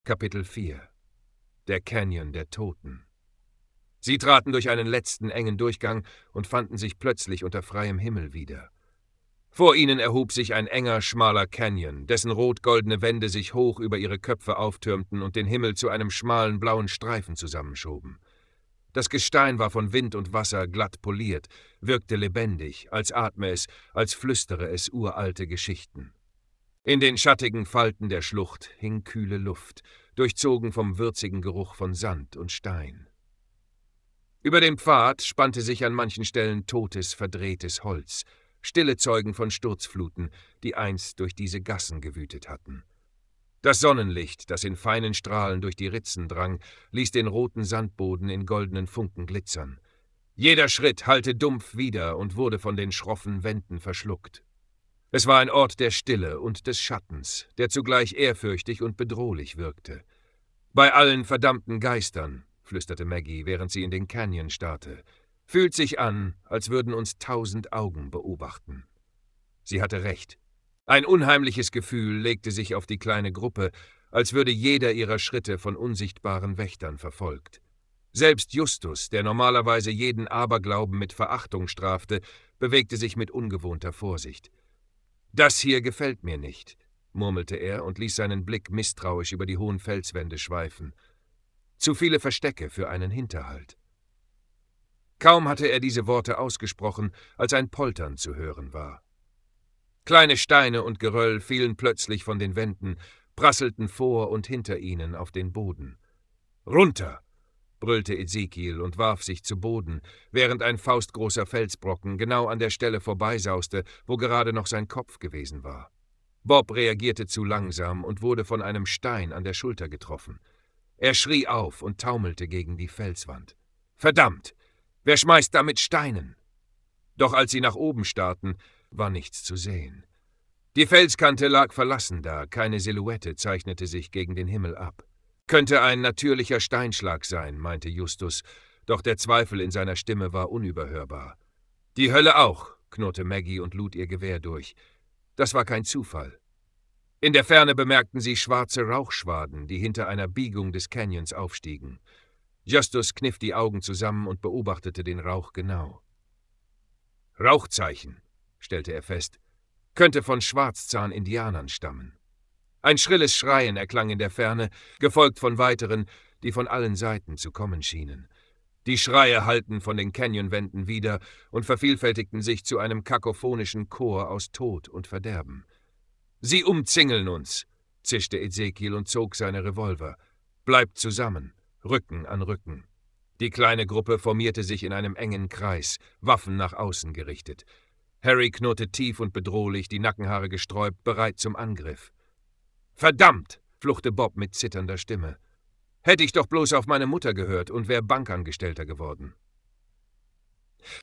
Kapitel 4 Der Canyon der Toten. Sie traten durch einen letzten engen Durchgang und fanden sich plötzlich unter freiem Himmel wieder. Vor ihnen erhob sich ein enger, schmaler Canyon, dessen rot-goldene Wände sich hoch über ihre Köpfe auftürmten und den Himmel zu einem schmalen blauen Streifen zusammenschoben. Das Gestein war von Wind und Wasser glatt poliert, wirkte lebendig, als atme es, als flüstere es uralte Geschichten. In den schattigen Falten der Schlucht hing kühle Luft, durchzogen vom würzigen Geruch von Sand und Stein. Über dem Pfad spannte sich an manchen Stellen totes, verdrehtes Holz, stille Zeugen von Sturzfluten, die einst durch diese Gassen gewütet hatten. Das Sonnenlicht, das in feinen Strahlen durch die Ritzen drang, ließ den roten Sandboden in goldenen Funken glitzern. Jeder Schritt hallte dumpf wider und wurde von den schroffen Wänden verschluckt. Es war ein Ort der Stille und des Schattens, der zugleich ehrfürchtig und bedrohlich wirkte. »Bei allen verdammten Geistern«, flüsterte Maggie, während sie in den Canyon starrte, »fühlt sich an, als würden uns 1000 Augen beobachten.« Sie hatte recht. Ein unheimliches Gefühl legte sich auf die kleine Gruppe, als würde jeder ihrer Schritte von unsichtbaren Wächtern verfolgt. Selbst Justus, der normalerweise jeden Aberglauben mit Verachtung strafte, bewegte sich mit ungewohnter Vorsicht. »Das hier gefällt mir nicht«, murmelte er und ließ seinen Blick misstrauisch über die hohen Felswände schweifen. Zu viele Verstecke für einen Hinterhalt. Kaum hatte er diese Worte ausgesprochen, als ein Poltern zu hören war. Kleine Steine und Geröll fielen plötzlich von den Wänden, prasselten vor und hinter ihnen auf den Boden. »Runter!« brüllte Ezekiel und warf sich zu Boden, während ein faustgroßer Felsbrocken genau an der Stelle vorbeisauste, wo gerade noch sein Kopf gewesen war. Bob reagierte zu langsam und wurde von einem Stein an der Schulter getroffen. Er schrie auf und taumelte gegen die Felswand. »Verdammt! Wer schmeißt da mit Steinen?« Doch als sie nach oben starrten, war nichts zu sehen. Die Felskante lag verlassen da, keine Silhouette zeichnete sich gegen den Himmel ab. »Könnte ein natürlicher Steinschlag sein«, meinte Justus, doch der Zweifel in seiner Stimme war unüberhörbar. »Die Hölle auch«, knurrte Maggie und lud ihr Gewehr durch. Das war kein Zufall. In der Ferne bemerkten sie schwarze Rauchschwaden, die hinter einer Biegung des Canyons aufstiegen. Justus kniff die Augen zusammen und beobachtete den Rauch genau. »Rauchzeichen«, stellte er fest, »könnte von Schwarzzahn-Indianern stammen.« Ein schrilles Schreien erklang in der Ferne, gefolgt von weiteren, die von allen Seiten zu kommen schienen. Die Schreie hallten von den Canyonwänden wider und vervielfältigten sich zu einem kakophonischen Chor aus Tod und Verderben. »Sie umzingeln uns«, zischte Ezekiel und zog seine Revolver. »Bleibt zusammen, Rücken an Rücken.« Die kleine Gruppe formierte sich in einem engen Kreis, Waffen nach außen gerichtet. Harry knurrte tief und bedrohlich, die Nackenhaare gesträubt, bereit zum Angriff. »Verdammt«, fluchte Bob mit zitternder Stimme. »Hätte ich doch bloß auf meine Mutter gehört und wäre Bankangestellter geworden.«